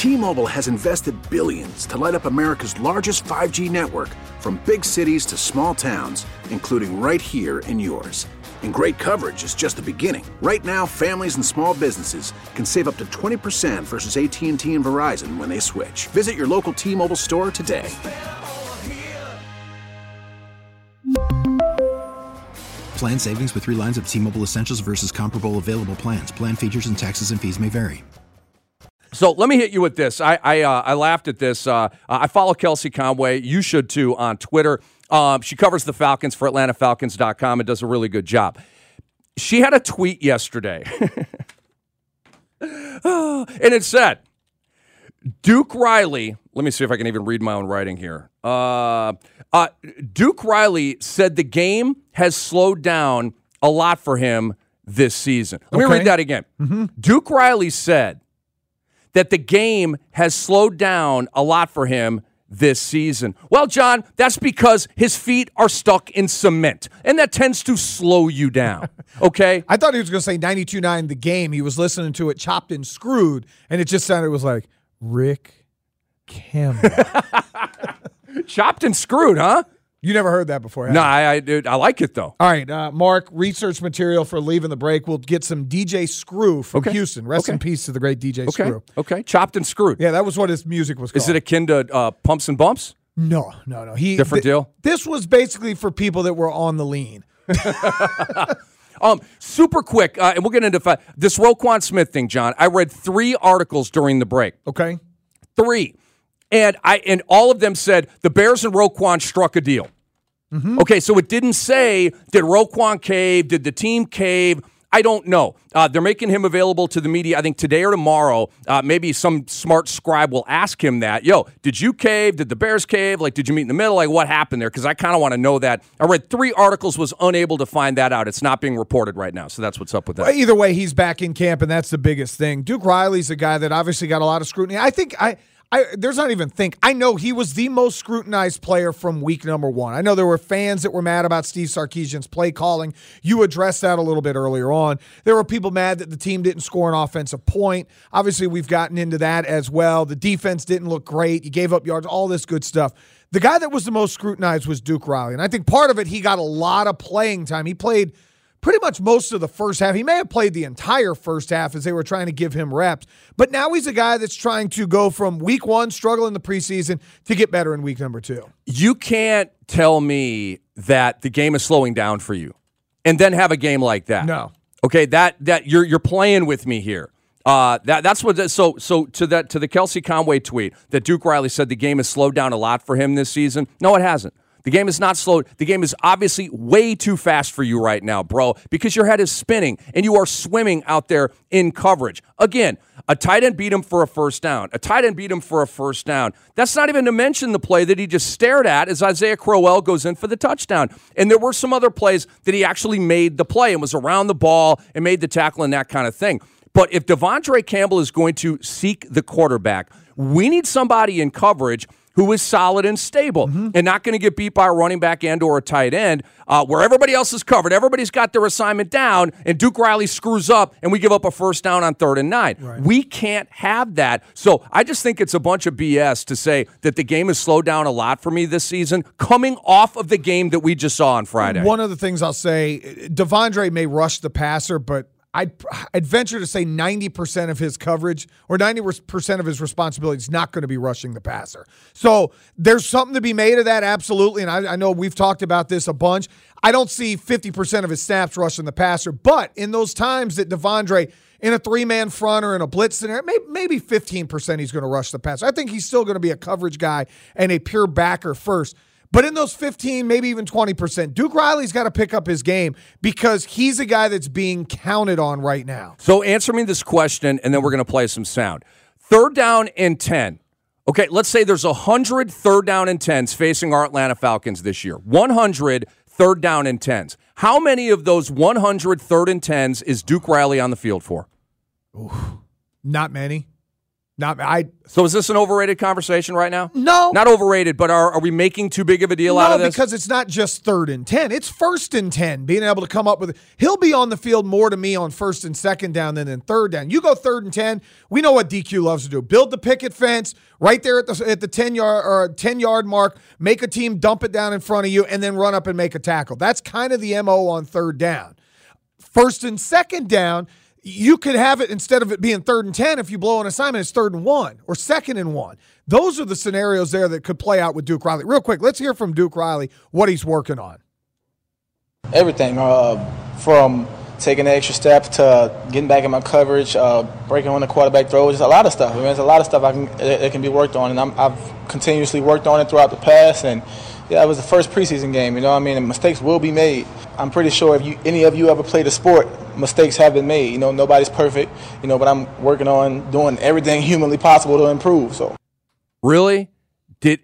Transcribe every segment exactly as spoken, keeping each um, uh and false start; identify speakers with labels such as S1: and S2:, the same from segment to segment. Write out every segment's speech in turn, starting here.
S1: T-Mobile has invested billions to light up America's largest five G network, from big cities to small towns, including right here in yours. And great coverage is just the beginning. Right now, families and small businesses can save up to twenty percent versus A T and T and Verizon when they switch. Visit your local T-Mobile store today.
S2: Plan savings with three lines of T-Mobile Essentials versus comparable available plans. Plan features and taxes and fees may vary.
S3: So let me hit you with this. I I, uh, I laughed at this. Uh, I follow Kelsey Conway. You should too on Twitter. Um, she covers the Falcons for Atlanta Falcons dot com and does a really good job. She had a tweet yesterday. And it said, Duke Riley, let me see if I can even read my own writing here. Uh, uh, Duke Riley said the game has slowed down a lot for him this season. Let
S4: Okay.
S3: me read that again.
S4: Mm-hmm.
S3: Duke Riley said that the game has slowed down a lot for him this season. Well, John, that's because his feet are stuck in cement, and that tends to slow you down, okay?
S4: I thought he was going to say ninety-two nine the game. He was listening to it chopped and screwed, and it just sounded, it was like, Rick Campbell.
S3: Chopped and screwed, huh?
S4: You never heard that before, have
S3: No,
S4: you?
S3: I, I, dude, I like it, though.
S4: All right, uh, Mark, research material for leaving the break. We'll get some D J Screw from
S3: Okay.
S4: Houston. Rest
S3: Okay.
S4: in peace to the great D J
S3: Okay,
S4: Screw.
S3: okay. Chopped and screwed.
S4: Yeah, that was what his music was called.
S3: Is it akin to uh, Pumps and Bumps?
S4: No, no, no. He
S3: Different
S4: th-
S3: deal?
S4: This was basically for people that were on the lean.
S3: Um, super quick, uh, and we'll get into fi- this Roquan Smith thing, John. I read three articles during the break.
S4: Okay.
S3: Three. And I and all of them said the Bears and Roquan struck a deal.
S4: Mm-hmm.
S3: Okay, so it didn't say, did Roquan cave? Did the team cave? I don't know. Uh, they're making him available to the media, I think, today or tomorrow. Uh, maybe some smart scribe will ask him that. Yo, did you cave? Did the Bears cave? Like, did you meet in the middle? Like, what happened there? Because I kind of want to know that. I read three articles, was unable to find that out. It's not being reported right now, so that's what's up with that.
S4: Well, either way, he's back in camp, and that's the biggest thing. Duke Riley's a guy that obviously got a lot of scrutiny. I think I, I there's not even think. I know he was the most scrutinized player from week number one. I know there were fans that were mad about Steve Sarkisian's play calling. You addressed that a little bit earlier on. There were people mad that the team didn't score an offensive point. Obviously, we've gotten into that as well. The defense didn't look great. You gave up yards, all this good stuff. The guy that was the most scrutinized was Duke Riley, and I think part of it, he got a lot of playing time. He played pretty much most of the first half. He may have played the entire first half as they were trying to give him reps. But now he's a guy that's trying to go from week one, struggle in the preseason, to get better in week number two.
S3: You can't tell me that the game is slowing down for you and then have a game like that.
S4: No.
S3: Okay, that that you're you're playing with me here. Uh, that that's what. So so to that to the Kelsey Conway tweet that Duke Riley said the game has slowed down a lot for him this season. No, it hasn't. The game is not slowed. The game is obviously way too fast for you right now, bro, because your head is spinning and you are swimming out there in coverage. Again, a tight end beat him for a first down. A tight end beat him for a first down. That's not even to mention the play that he just stared at as Isaiah Crowell goes in for the touchdown. And there were some other plays that he actually made the play and was around the ball and made the tackle and that kind of thing. But if Devondre Campbell is going to seek the quarterback, we need somebody in coverage who is solid and stable mm-hmm. and not going to get beat by a running back and or a tight end uh, where everybody else is covered. Everybody's got their assignment down, and Duke Riley screws up, and we give up a first down on third and nine.
S4: Right.
S3: We can't have that. So I just think it's a bunch of B S to say that the game has slowed down a lot for me this season, coming off of the game that we just saw on Friday.
S4: One of the things I'll say, Devondre may rush the passer, but I'd, I'd venture to say ninety percent of his coverage or ninety percent of his responsibility is not going to be rushing the passer. So there's something to be made of that, absolutely. And I, I know we've talked about this a bunch. I don't see fifty percent of his snaps rushing the passer, but in those times that Devondre, in a three-man front or in a blitz scenario, maybe, maybe fifteen percent he's going to rush the passer. I think he's still going to be a coverage guy and a pure backer first. But in those fifteen, maybe even twenty percent, Duke Riley's got to pick up his game because he's a guy that's being counted on right now.
S3: So answer me this question, and then we're going to play some sound. Third down and ten. Okay, let's say there's one hundred third down and tens facing our Atlanta Falcons this year. one hundred third down and tens. How many of those one hundred third and tens is Duke Riley on the field for?
S4: Ooh, not many. Not I.
S3: So is this an overrated conversation right now?
S4: No.
S3: Not overrated, but are, are we making too big of a deal
S4: no,
S3: out of this?
S4: because it's not just third and ten. It's first and ten, being able to come up with it. He'll be on the field more to me on first and second down than in third down. You go third and ten, we know what D Q loves to do. Build the picket fence right there at the at the ten-yard or ten-yard mark, make a team dump it down in front of you, and then run up and make a tackle. That's kind of the M O on third down. First and second down, you could have it, instead of it being third and ten, if you blow an assignment, it's third and one or second and one. Those are the scenarios there that could play out with Duke Riley. Real quick, let's hear from Duke Riley what he's working on.
S5: Everything, uh, from taking the extra step to getting back in my coverage, uh, breaking on the quarterback throws, just a lot of stuff. I mean, there's a lot of stuff I can that, that can be worked on, and I'm, I've continuously worked on it throughout the past. And yeah, it was the first preseason game, you know what I mean? And mistakes will be made. I'm pretty sure if you any of you ever played a sport, mistakes have been made. You know, nobody's perfect, you know, but I'm working on doing everything humanly possible to improve. So,
S3: really? Did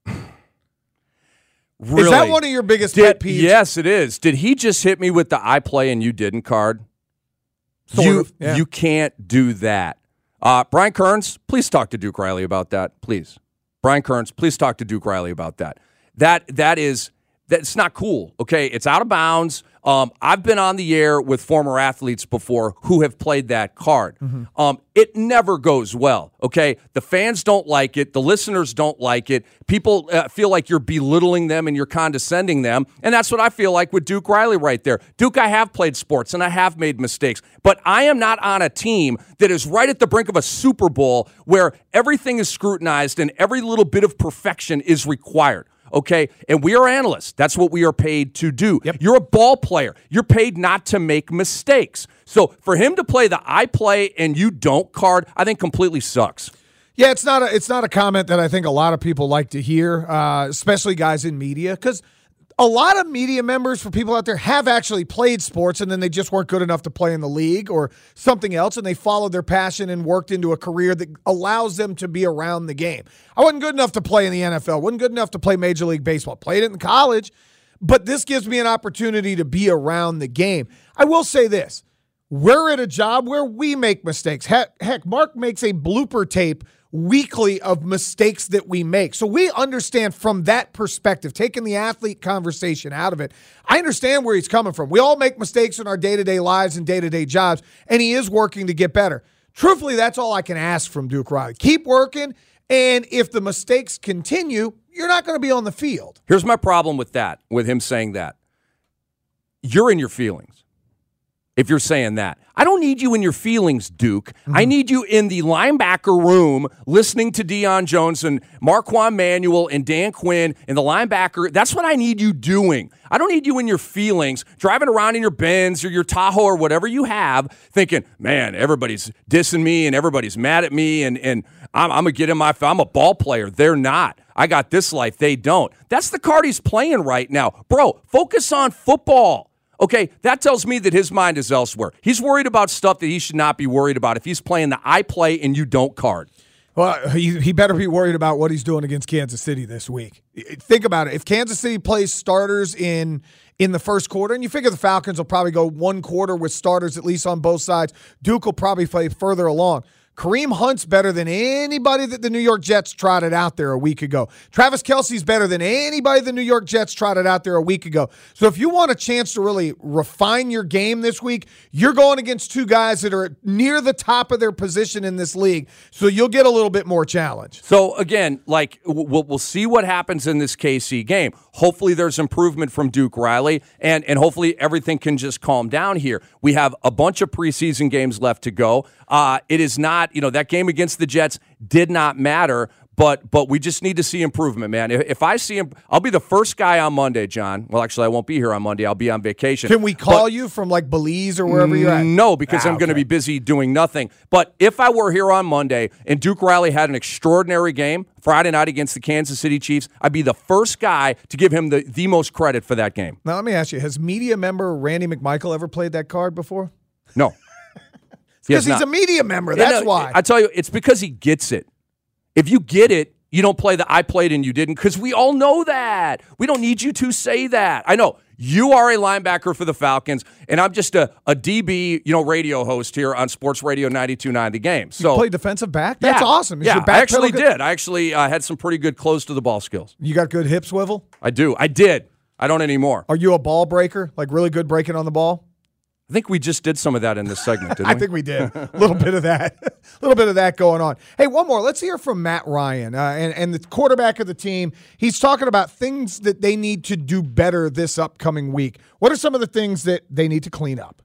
S3: really?
S4: Is that one of your biggest
S3: Did,
S4: pet peeves?
S3: Yes, it is. Did he just hit me with the I play and you didn't card?
S4: Sort
S3: you,
S4: of, yeah.
S3: you can't do that. Uh, Brian Kearns, please talk to Duke Riley about that, please. Brian Kearns, please talk to Duke Riley about that. That that is that's not cool. Okay, it's out of bounds. Um, I've been on the air with former athletes before who have played that card. Mm-hmm. Um, it never goes well. Okay, the fans don't like it. The listeners don't like it. People uh, feel like you're belittling them and you're condescending them, and that's what I feel like with Duke Riley right there. Duke, I have played sports and I have made mistakes, but I am not on a team that is right at the brink of a Super Bowl where everything is scrutinized and every little bit of perfection is required. Okay, and we are analysts. That's what we are paid to do.
S4: Yep.
S3: You're a ball player. You're paid not to make mistakes. So for him to play the I play and you don't card, I think completely sucks.
S4: Yeah, it's not a it's not a comment that I think a lot of people like to hear, uh, especially guys in media, because a lot of media members, for people out there, have actually played sports and then they just weren't good enough to play in the league or something else, and they followed their passion and worked into a career that allows them to be around the game. I wasn't good enough to play in the N F L, wasn't good enough to play Major League Baseball, played it in college, but this gives me an opportunity to be around the game. I will say this. We're at a job where we make mistakes. Heck, heck, Mark makes a blooper tape weekly of mistakes that we make. So we understand from that perspective, taking the athlete conversation out of it, I understand where he's coming from. We all make mistakes in our day-to-day lives and day-to-day jobs, and he is working to get better. Truthfully, that's all I can ask from Duke Riley. Keep working, and if the mistakes continue, you're not going to be on the field.
S3: Here's my problem with that, with him saying that. You're in your feelings if you're saying that. I don't need you in your feelings, Duke. Mm-hmm. I need you in the linebacker room listening to Deion Jones and Marquand Manuel and Dan Quinn and the linebacker. That's what I need you doing. I don't need you in your feelings, driving around in your Benz or your Tahoe or whatever you have, thinking, man, everybody's dissing me and everybody's mad at me and, and I'm, I'm going to get in my – I'm a ball player. They're not. I got this life. They don't. That's the card he's playing right now. Bro, focus on football. Okay, that tells me that his mind is elsewhere. He's worried about stuff that he should not be worried about if he's playing the I play and you don't card.
S4: Well, he, he better be worried about what he's doing against Kansas City this week. Think about it. If Kansas City plays starters in in the first quarter, and you figure the Falcons will probably go one quarter with starters at least on both sides, Duke will probably play further along. Kareem Hunt's better than anybody that the New York Jets trotted out there a week ago. Travis Kelce's better than anybody the New York Jets trotted out there a week ago. So if you want a chance to really refine your game this week, you're going against two guys that are near the top of their position in this league. So you'll get a little bit more challenge.
S3: So again, like we'll, we'll see what happens in this K C game. Hopefully there's improvement from Duke Riley, and, and hopefully everything can just calm down here. We have a bunch of preseason games left to go. Uh, it is not, you know, that game against the Jets did not matter, but but we just need to see improvement, man. If, if I see him, I'll be the first guy on Monday, John. Well, actually, I won't be here on Monday. I'll be on vacation.
S4: Can we call
S3: but,
S4: you from like Belize or wherever you're at?
S3: No, because
S4: ah,
S3: I'm going to
S4: okay.
S3: be busy doing nothing. But if I were here on Monday and Duke Riley had an extraordinary game Friday night against the Kansas City Chiefs, I'd be the first guy to give him the, the most credit for that game.
S4: Now, let me ask you, has media member Randy McMichael ever played that card before?
S3: No.
S4: Because he he's a media member. That's
S3: yeah, no,
S4: why.
S3: I tell you, it's because he gets it. If you get it, you don't play the I played and you didn't, because we all know that. We don't need you to say that. I know You are a linebacker for the Falcons, and I'm just a, a D B, you know, radio host here on Sports Radio ninety-two point nine The Game. So
S4: you play defensive back? That's
S3: yeah,
S4: awesome. Is
S3: yeah,
S4: your back
S3: I actually
S4: pedal good?
S3: did. I actually uh, had some pretty good close to the ball skills.
S4: You got good hip swivel?
S3: I do. I did. I don't anymore.
S4: Are you a ball breaker? Like really good breaking on the ball?
S3: I think we just did some of that in this segment, didn't we?
S4: I think we did. A little bit of that. A little bit of that going on. Hey, one more. Let's hear from Matt Ryan, uh, and, and the quarterback of the team. He's talking about things that they need to do better this upcoming week. What are some of the things that they need to clean up?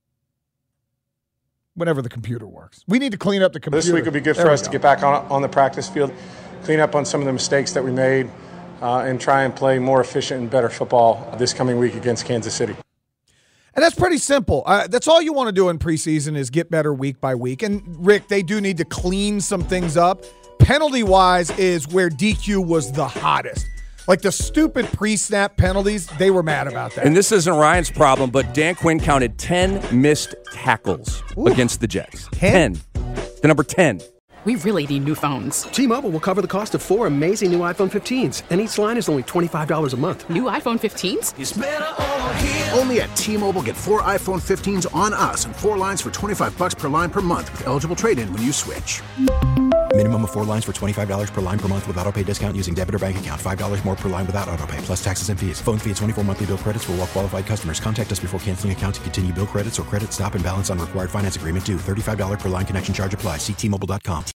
S4: Whenever the computer works. We need to clean up the computer.
S6: This week will be good
S4: there
S6: for us
S4: go.
S6: to get back on, on the practice field, clean up on some of the mistakes that we made, uh, and try and play more efficient and better football this coming week against Kansas City.
S4: And that's pretty simple. Uh, that's all you want to do in preseason is get better week by week. And, Rick, they do need to clean some things up. Penalty-wise is where D Q was the hottest. Like the stupid pre-snap penalties, they were mad about that.
S3: And this isn't Ryan's problem, but Dan Quinn counted ten missed tackles
S4: Ooh.
S3: against the Jets.
S4: ten?
S3: ten. The number ten.
S7: We really need new phones.
S8: T-Mobile will cover the cost of four amazing new iPhone fifteens, and each line is only twenty-five dollars a month.
S7: New iPhone fifteens?
S1: It's better over here. Only at T-Mobile, get four iPhone fifteens on us and four lines for twenty-five bucks per line per month with eligible trade-in when you switch.
S2: Minimum of four lines for twenty-five dollars per line per month with autopay discount using debit or bank account. five dollars more per line without autopay, plus taxes and fees. Phone fee at twenty-four monthly bill credits for well-qualified customers. Contact us before canceling account to continue bill credits or credit stop and balance on required finance agreement due. thirty-five dollars per line connection charge applies. See T Mobile dot com.